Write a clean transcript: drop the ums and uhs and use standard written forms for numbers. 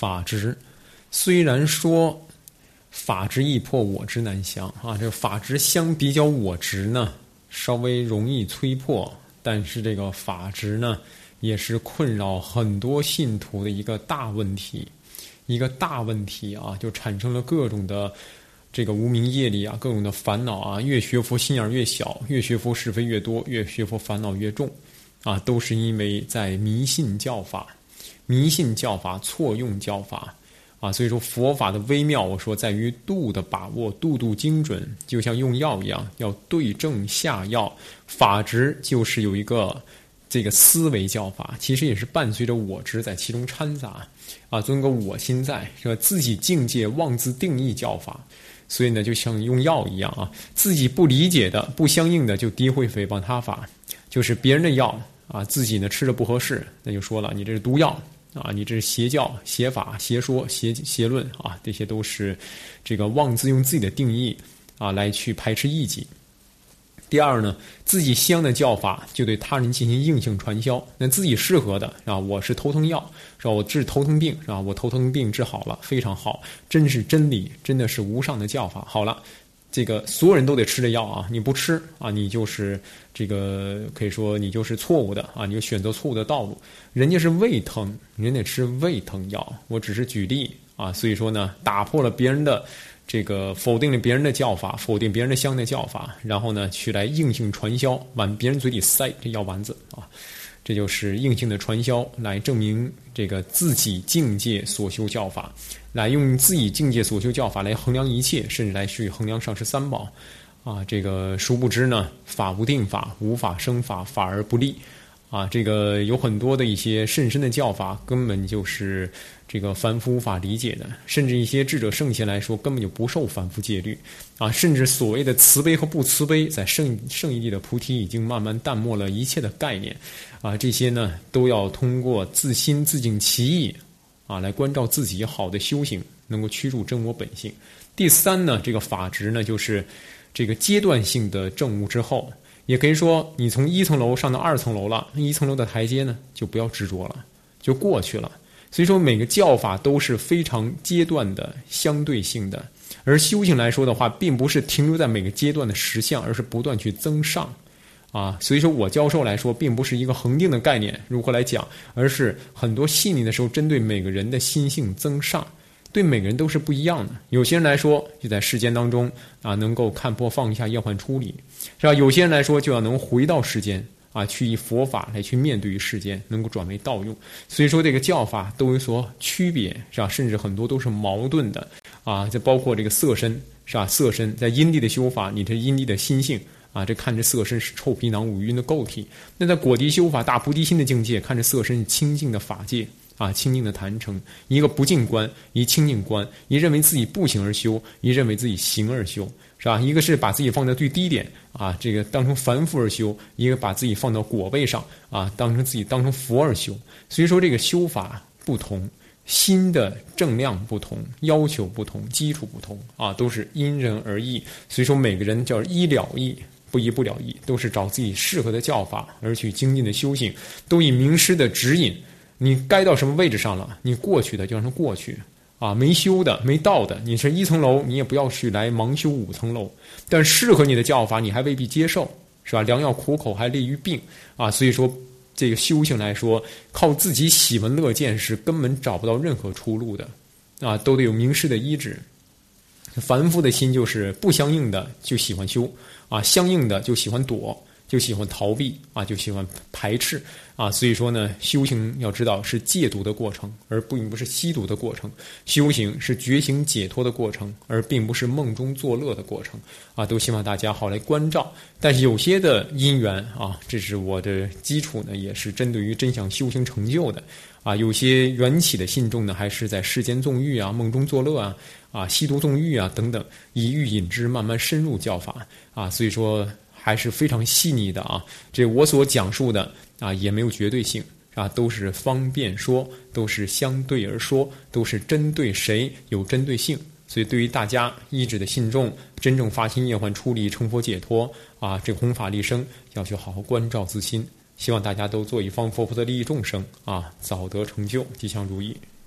法执，虽然说法执易破，我执难降啊。这个法执相比较我执呢，稍微容易摧破，但是这个法执呢，也是困扰很多信徒的一个大问题。就产生了各种的这个无明业力啊，各种的烦恼啊。越学佛心眼越小，越学佛是非越多，越学佛烦恼越重啊，都是因为在迷信教法，错用教法啊。所以说佛法的微妙，我说在于度的把握，度精准，就像用药一样，要对症下药。法执就是有一个这个思维教法，其实也是伴随着我执在其中掺杂啊，总有个我心在，是吧？自己境界妄自定义教法，所以呢，就像用药一样啊，自己不理解的、不相应的就诋毁诽谤他法，就是别人的药啊，自己呢吃的不合适，那就说了你这是毒药啊，你这是邪教、邪法、邪说、邪论啊，这些都是这个妄自用自己的定义啊来去排斥异己。第二呢，自己相的教法就对他人进行硬性传销，那自己适合的啊，我是头疼药，是吧？我治头疼病，是吧？我头疼病治好了，非常好，真是真理，真的是无上的教法。好了，这个所有人都得吃这药啊，你不吃啊，你就是这个可以说你就是错误的啊，你就选择错误的道路。人家是胃疼，人得吃胃疼药，我只是举例啊，所以说呢，打破了别人的这个否定了别人的教法，否定别人的相的教法，然后呢，去来硬性传销，往别人嘴里塞这药丸子啊，这就是硬性的传销，来证明这个自己境界所修教法，来用自己境界所修教法来衡量一切，甚至来去衡量上师三宝啊。这个殊不知呢，法无定法，无法生法，法而不立啊。这个有很多的一些甚深的教法，根本就是这个凡夫无法理解的，甚至一些智者圣贤来说，根本就不受凡夫戒律啊。甚至所谓的慈悲和不慈悲，在圣义地的菩提已经慢慢淡漠了一切的概念啊。这些呢，都要通过自心自净其意啊，来关照自己好的修行，能够驱逐真我本性。第三呢，这个法执呢，就是这个阶段性的证悟之后，也可以说你从1层楼上到2层楼了，1层楼的台阶呢，就不要执着了，就过去了。所以说每个教法都是非常阶段的、相对性的，而修行来说的话，并不是停留在每个阶段的实相，而是不断去增上啊。所以说我教授来说，并不是一个恒定的概念如何来讲，而是很多细腻的时候，针对每个人的心性增上，对每个人都是不一样的。有些人来说，就在世间当中啊，能够看破放下，厌患出离，是吧？有些人来说，就要能回到世间啊，去以佛法来去面对于世间，能够转为道用。所以说这个教法都有所区别，是吧？甚至很多都是矛盾的啊。这包括这个色身，是吧？色身在因地的修法，你这因地的心性啊，这看着色身是臭皮囊五蕴的垢体；那在果地修法大菩提心的境界，看着色身是清净的法界啊，清净的坛城。一个不净观，一清净观，一认为自己不行而修，一认为自己行而修，是吧？一个是把自己放在最低点啊，这个当成凡夫而修；一个把自己放到果位上啊，当成佛而修。所以说这个修法不同，心的正量不同，要求不同，基础不同啊，都是因人而异。所以说每个人叫一了义，不一不了义，都是找自己适合的教法而去精进的修行，都以名师的指引。你该到什么位置上了，你过去的就让它过去啊，没修的没到的，你是1层楼，你也不要去来盲修5层楼。但适合你的教法，你还未必接受，是吧？良药苦口还利于病啊。所以说这个修行来说，靠自己喜闻乐见是根本找不到任何出路的啊，都得有名师的医治。凡夫的心就是不相应的就喜欢修啊，相应的就喜欢躲，就喜欢逃避啊，就喜欢排斥啊。所以说呢，修行要知道是戒毒的过程，而并不是吸毒的过程；修行是觉醒解脱的过程，而并不是梦中作乐的过程啊。都希望大家好来关照。但是有些的因缘啊，这是我的基础呢，也是针对于真想修行成就的啊。有些缘起的信众呢，还是在世间纵欲啊、梦中作乐啊、吸毒纵欲啊等等，以欲引之，慢慢深入教法啊。所以说还是非常细腻的啊。这我所讲述的啊，也没有绝对性啊，都是方便说，都是相对而说，都是针对谁有针对性。所以对于大家意志的信众，真正发心厌患出离，成佛解脱啊，这个弘法利生，要去好好关照自心。希望大家都做一方佛菩萨利益众生啊，早得成就，吉祥如意。